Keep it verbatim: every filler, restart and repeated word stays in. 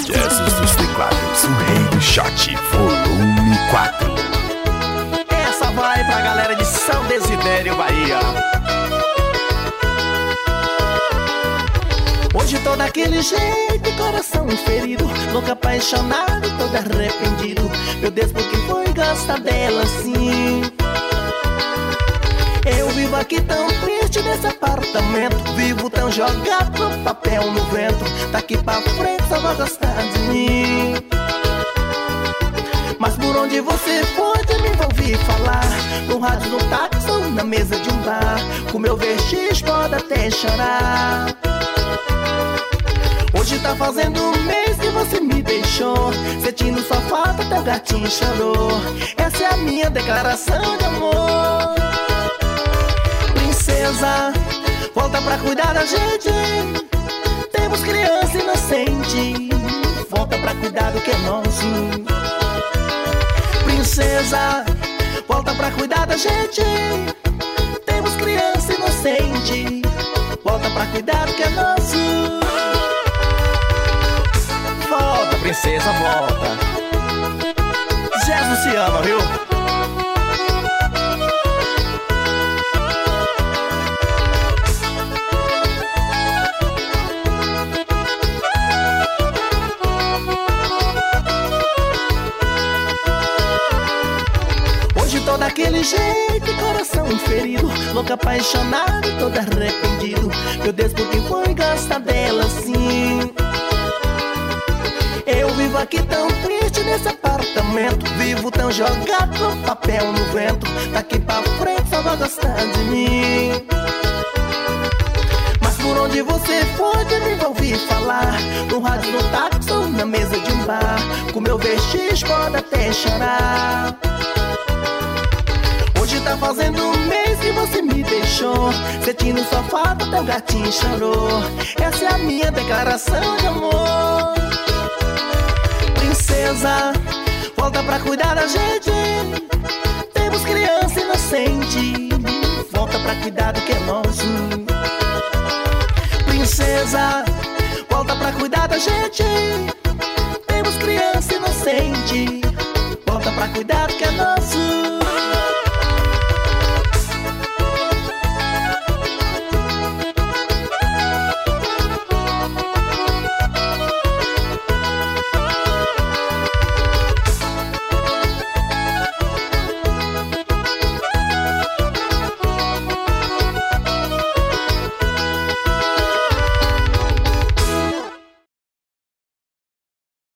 Jesus dos teclados, o rei do shot, volume quatro. Essa vai pra galera de São Desidério, Bahia. Hoje tô daquele jeito, coração ferido, louco, apaixonado, todo arrependido. Meu Deus, por que foi gostar dela assim? Eu vivo aqui tão triste nesse apartamento, vivo tão jogado no papel no vento. Daqui pra frente só vai gostar de mim. Mas por onde você pode me ouvir falar, no rádio, no táxi ou na mesa de um bar, com meu vestígio pode até chorar. Hoje tá fazendo um mês que você me deixou, sentindo sua falta, teu gatinho chorou. Essa é a minha declaração de amor. Princesa, volta pra cuidar da gente, temos criança inocente, volta pra cuidar do que é nosso. Princesa, volta pra cuidar da gente, temos criança inocente, volta pra cuidar do que é nosso. Volta, princesa, volta. Jesus se ama, viu? Hoje tô daquele jeito, coração ferido, louco, apaixonado, todo arrependido. Meu Deus, por que foi gostar dela assim? Eu vivo aqui tão triste nesse apartamento, vivo tão jogado no papel no vento. Daqui pra frente só vai gostar de mim. Mas por onde você pode me ouvir falar, no rádio, no táxi ou na mesa de um bar, com meu vestígio pode até chorar. Hoje tá fazendo um mês que você me deixou, sentindo sua falta, teu gatinho chorou. Essa é a minha declaração de amor. Princesa, volta pra cuidar da gente, temos criança inocente, volta pra cuidar do que é nosso. Princesa, volta pra cuidar da gente,